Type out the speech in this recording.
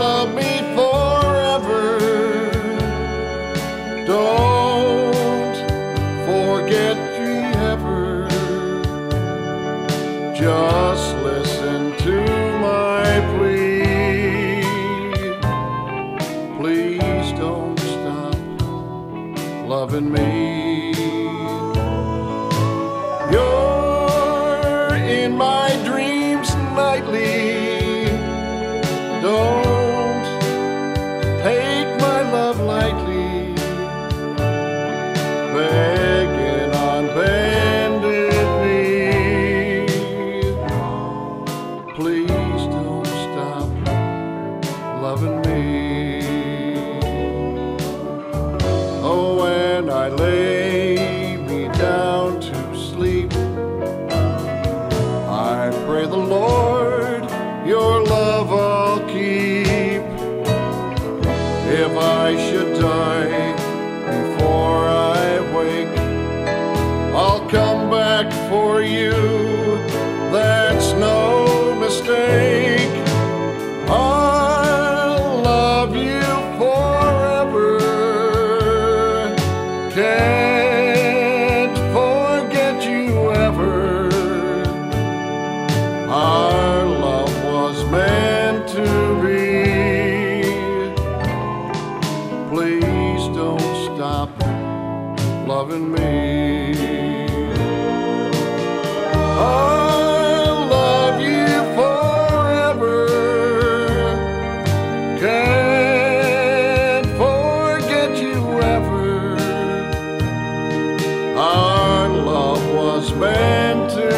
love me forever. Don't forget me ever. Just listen to my plea. Please don't stop loving me. You're in my dreams nightly. Don't take my love lightly. Begging on bended knee. Please don't stop loving me. Oh, when I lay me down to sleep, I pray the Lord your love I'll keep. If I should die before I wake, I'll come back for you, that's no mistake. I'll love you forever. Can't forget you ever. Our love was meant to be. Please don't stop loving me. I'll love you forever. Can't forget you ever. Our love was meant to